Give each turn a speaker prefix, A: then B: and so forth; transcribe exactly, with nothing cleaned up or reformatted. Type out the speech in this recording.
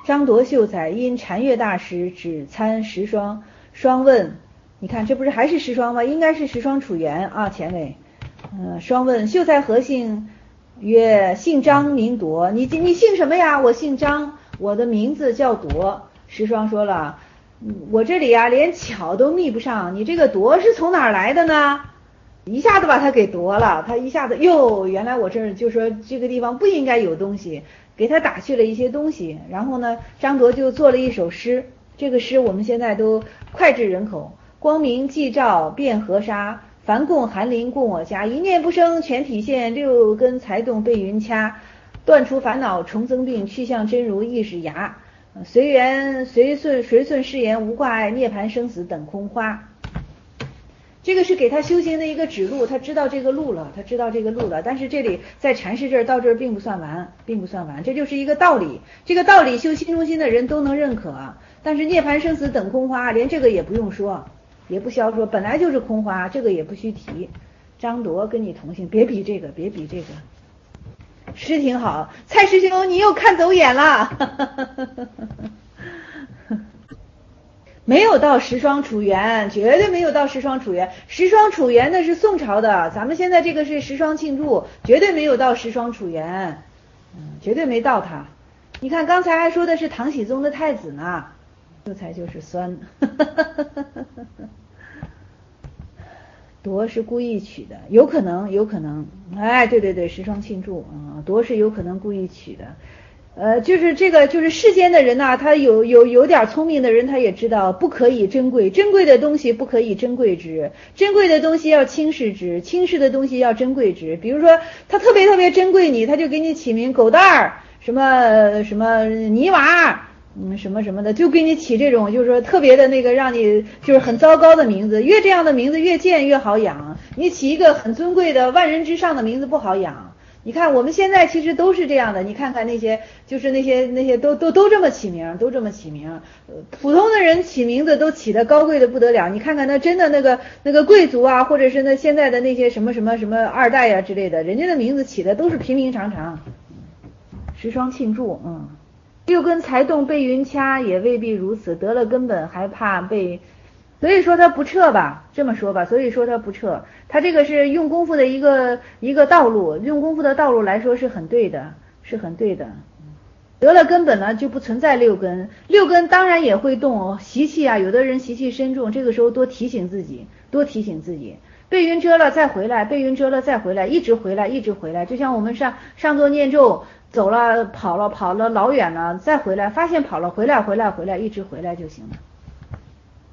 A: 张铎秀才因禅悦大师，只参十双。双问，你看这不是还是十双吗？应该是十双楚原啊，前尾。呃，双问秀才何姓？曰姓张名铎。你你姓什么呀？我姓张，我的名字叫铎。十双说了，我这里啊连巧都觅不上，你这个铎是从哪儿来的呢？一下子把他给夺了，他一下子哟，原来我这儿就说这个地方不应该有东西，给他打去了一些东西。然后呢，张铎就做了一首诗，这个诗我们现在都脍炙人口。光明既照遍河沙，凡共寒林共我家，一念不生全体现，六根才动被云掐，断除烦恼重增病，去向真如亦是牙。随缘随顺随顺誓言无挂碍，涅槃生死等空花。这个是给他修行的一个指路，他知道这个路了，他知道这个路了。但是这里在禅师这儿到这儿并不算完，并不算完，这就是一个道理。这个道理修心中心的人都能认可，但是涅槃生死等空花，连这个也不用说，也不需要说，本来就是空花，这个也不需提。张铎跟你同姓，别比这个，别比这个。诗挺好，蔡师兄你又看走眼了。没有到十双楚原，绝对没有到十双楚原。十双楚原那是宋朝的，咱们现在这个是十双庆祝，绝对没有到十双楚原，嗯，绝对没到他。你看刚才还说的是唐僖宗的太子呢，秀才就是酸。铎是故意取的，有可能，有可能，哎，对对对，十双庆祝啊，嗯，铎是有可能故意取的。呃，就是这个，就是世间的人呐，啊，他有有有点聪明的人，他也知道不可以珍贵，珍贵的东西不可以珍贵之，珍贵的东西要轻视之，轻视的东西要珍贵之。比如说，他特别特别珍贵你，他就给你起名狗蛋儿，什么什么泥娃，嗯，什么什么的，就给你起这种，就是说特别的那个让你就是很糟糕的名字。越这样的名字越贱越好养，你起一个很尊贵的万人之上的名字不好养。你看我们现在其实都是这样的，你看看那些就是那些那些都都都这么起名，都这么起名。呃，普通的人起名字都起得高贵的不得了，你看看那真的那个那个贵族啊，或者是那现在的那些什么什么什么二代呀，啊，之类的，人家的名字起的都是平平常常。十双庆祝，嗯，六根才动被云掐，也未必如此，得了根本还怕被。所以说他不撤吧，这么说吧，所以说他不撤，他这个是用功夫的一个一个道路，用功夫的道路来说是很对的，是很对的。得了根本呢，就不存在六根，六根当然也会动，习气啊，有的人习气深重，这个时候多提醒自己，多提醒自己，被云遮了再回来，被云遮了再回来，一直回来，一直回来，就像我们上上座念咒，走了跑了跑了老远了，再回来，发现跑了回来回来回来，一直回来就行了。